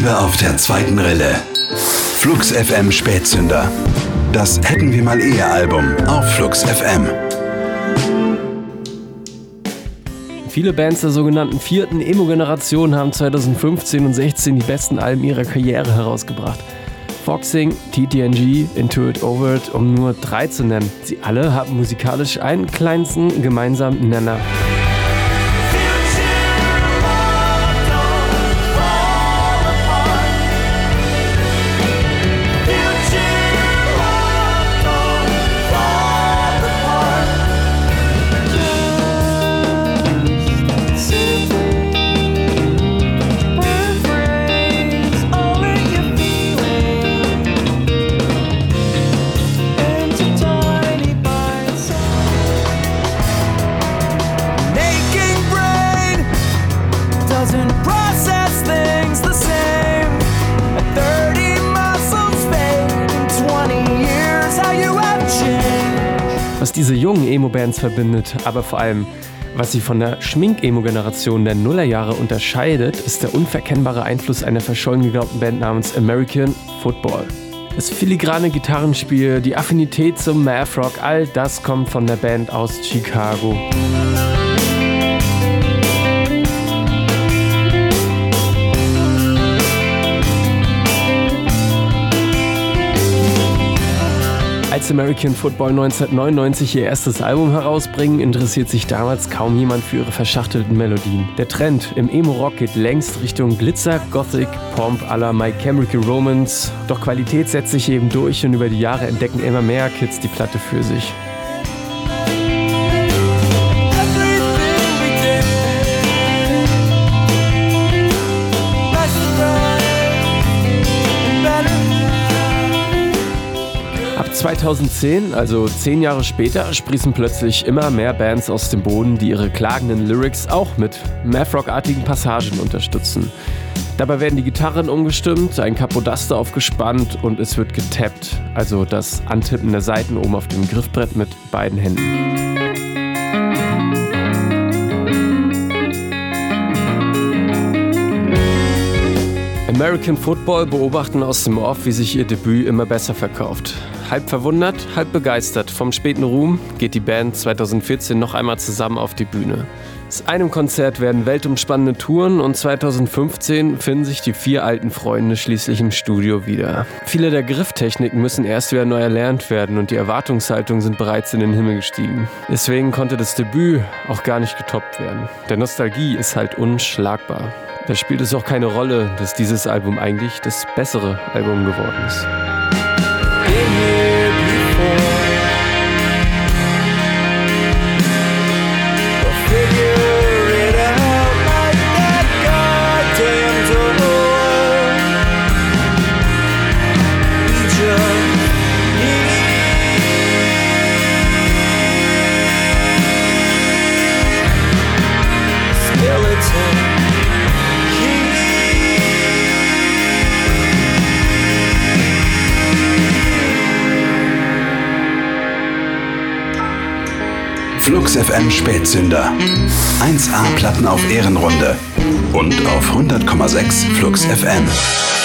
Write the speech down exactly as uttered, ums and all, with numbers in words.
Liebe auf der zweiten Rille. Flux F M Spätzünder. Das Hätten wir mal eher Album auf Flux F M. Viele Bands der sogenannten vierten Emo-Generation haben zweitausendfünfzehn und sechzehn die besten Alben ihrer Karriere herausgebracht. Foxing, T T N G, Into It, Over It, um nur drei zu nennen. Sie alle haben musikalisch einen kleinsten gemeinsamen Nenner. Was diese jungen Emo-Bands verbindet, aber vor allem, was sie von der Schmink-Emo-Generation der Nullerjahre unterscheidet, ist der unverkennbare Einfluss einer verschollen geglaubten Band namens American Football. Das filigrane Gitarrenspiel, die Affinität zum Math-Rock, all das kommt von der Band aus Chicago. Als American Football neunzehnhundertneunundneunzig ihr erstes Album herausbringen, interessiert sich damals kaum jemand für ihre verschachtelten Melodien. Der Trend im Emo-Rock geht längst Richtung Glitzer, Gothic, Pomp à la My Chemical Romance. Doch Qualität setzt sich eben durch und über die Jahre entdecken immer mehr Kids die Platte für sich. Ab zweitausendzehn, also zehn Jahre später, sprießen plötzlich immer mehr Bands aus dem Boden, die ihre klagenden Lyrics auch mit Math-Rock-artigen Passagen unterstützen. Dabei werden die Gitarren umgestimmt, ein Capodaster aufgespannt und es wird getappt, also das Antippen der Saiten oben auf dem Griffbrett mit beiden Händen. American Football beobachten aus dem Off, wie sich ihr Debüt immer besser verkauft. Halb verwundert, halb begeistert vom späten Ruhm geht die Band zweitausendvierzehn noch einmal zusammen auf die Bühne. Aus einem Konzert werden weltumspannende Touren und zweitausendfünfzehn finden sich die vier alten Freunde schließlich im Studio wieder. Viele der Grifftechniken müssen erst wieder neu erlernt werden und die Erwartungshaltungen sind bereits in den Himmel gestiegen. Deswegen konnte das Debüt auch gar nicht getoppt werden. Der Nostalgie ist halt unschlagbar. Da spielt es auch keine Rolle, dass dieses Album eigentlich das bessere Album geworden ist. Flux F M Spätzünder. eins A Platten auf Ehrenrunde. Und auf hundert Komma sechs Flux F M.